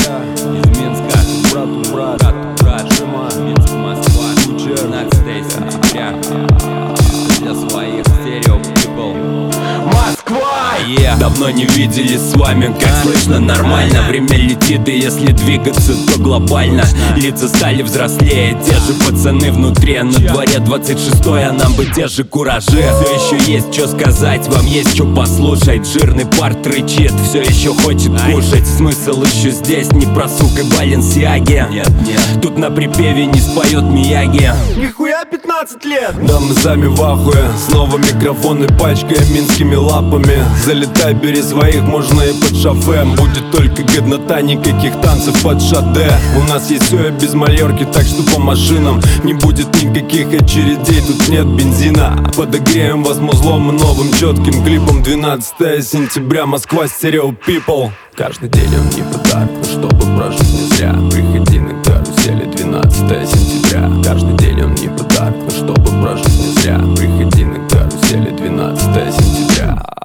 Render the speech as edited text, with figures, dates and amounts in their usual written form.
Из Минска, брат, Жима, Минск, Москва, 15 сентября. Для своих стерео people. Москва! Давно не виделись с вами, как слышно, нормально. Время летит, и если двигаться, то глобально. Лица стали взрослее, те же пацаны внутри. На дворе 26-й, а нам бы те же куражи. Все еще есть что сказать, вам есть что послушать. Жирный парт рычит, все еще хочет кушать. Смысл еще здесь, не про сук и Баленсиаги. Нет, тут на припеве не споет Мияги. Нихуя 15 лет! Да мы сами в ахуе. Снова микрофоны пачкаем минскими лапами. Залетай, бери своих, можно и под шофе. Будет только годнота, никаких танцев под шаде. У нас есть все и без малерки, так что по машинам не будет никаких очередей, тут нет бензина. Подогреем вас музлом и новым четким клипом. 12 сентября, Москва, стерео people. Каждый день он не подарок, но чтобы прожить не зря. Приходи на карусели, 12 сентября. Каждый день он не подарок, но чтобы прожить не зря. Приходи на карусели, 12 сентября.